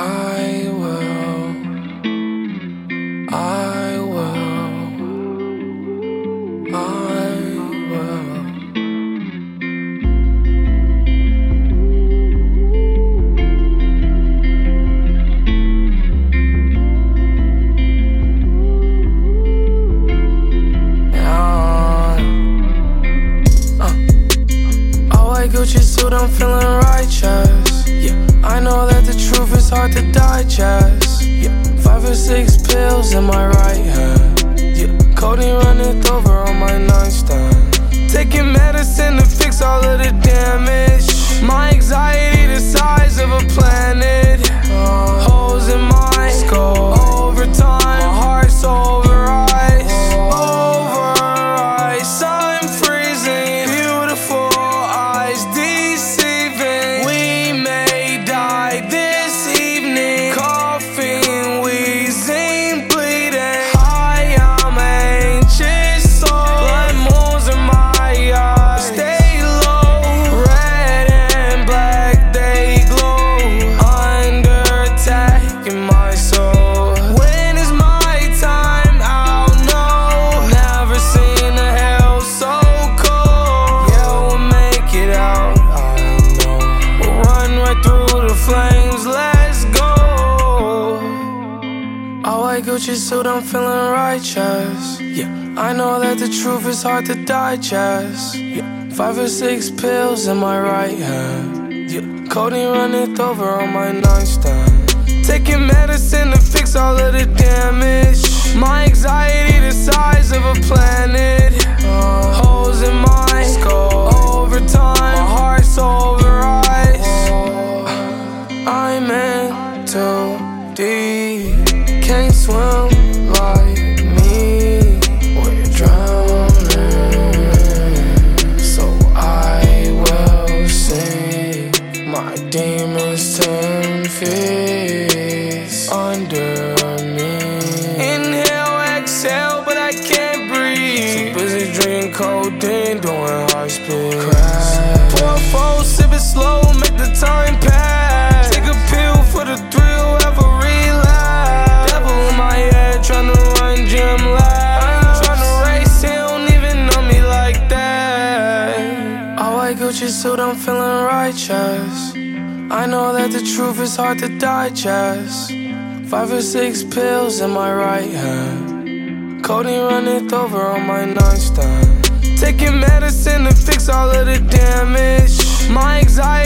I will, I will, I will. Gucci suit, I'm feeling righteous. Yeah, I know that the truth is hard to digest. Yeah, 5 or 6 pills in my right hand. Yeah, codeine running over on my nightstand. Taking medicine to fix all of the damage. My anxiety the size of a planet. Holes in my skull. Over time, my heart's over ice. Over ice, I'm freezing. Beautiful eyes deceiving. We may die this evening. Coughing, wheezing, bleeding. I am anxious, so blood moons in my eyes. Stay low, red and black, they glow. Under attack in my soul. When is my time? I'll know. Never seen a hell so cold. Yeah, we'll make it out, I know. We'll run right through the flames, let's go. All white Gucci suit, I'm feeling righteous. Yeah, I know that the truth is hard to digest. Yeah, 5 or 6 pills in my right hand. Yeah, codeine running over on my nightstand. Taking medicine to fix all of the damage. My anxiety the size of a planet. Holes in my skull. Over time, my heart's over ice. I'm in too deep. Can't swim like me. We're drowning. So I will sing. My demons 10 feet under me. Inhale, exhale, but I can't breathe. So busy drinking codeine, doing high speed. Crash. Pour 4, sip it slow, make the time pass. Take a pill for the thrill, have a relapse. Devil in my head, tryna run gym laps. I ain't tryna race, he don't even know me like that. All white Gucci suit, I'm feeling righteous. I know that the truth is hard to digest. 5 or 6 pills in my right hand. Codeine running over on my nightstand. Taking medicine to fix all of the damage. My anxiety